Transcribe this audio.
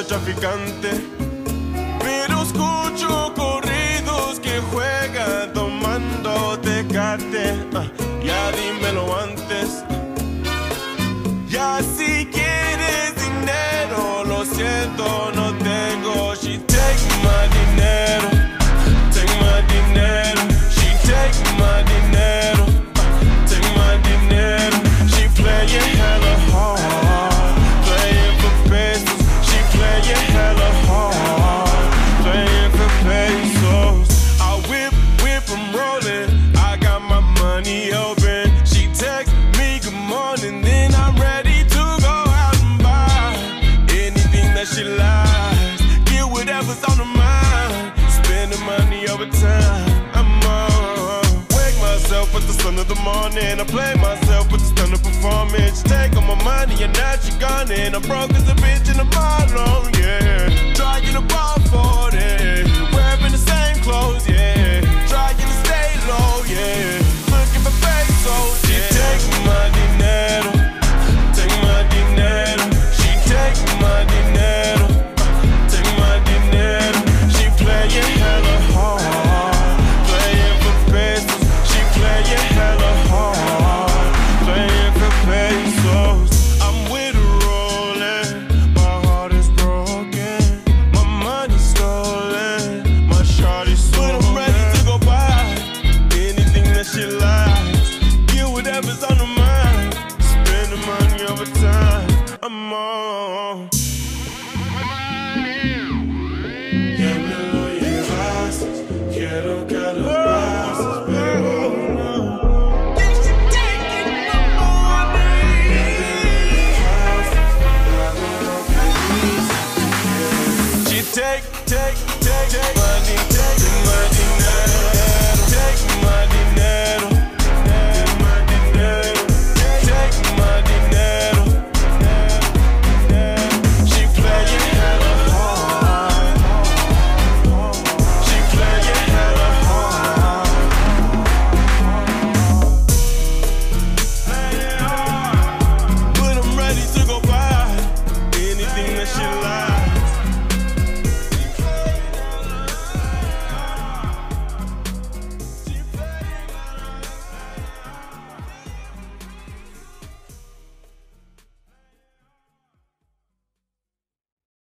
soy traficante, pero escucho corridos que juegan tomando Tecate. Ya dímelo antes. Ya si quieres dinero, lo siento, no tengo. She take my dinero, take my dinero. She take my dinero, take my dinero. She playing hella hard, playing for pesos. She playing hella hard, playing for pesos. I whip, I'm rolling. I got my money open. She text me good morning, then I'm ready to go out and buy anything that she likes. Get whatever's on her mind. Spending money over time. I'm on. Wake myself with the sun of the morning. I play myself with the stun of performance. She take all my money and now she gone in. I'm broke as a bitch and I'm all alone, yeah. Trying to ball for it. Wearing the same clothes,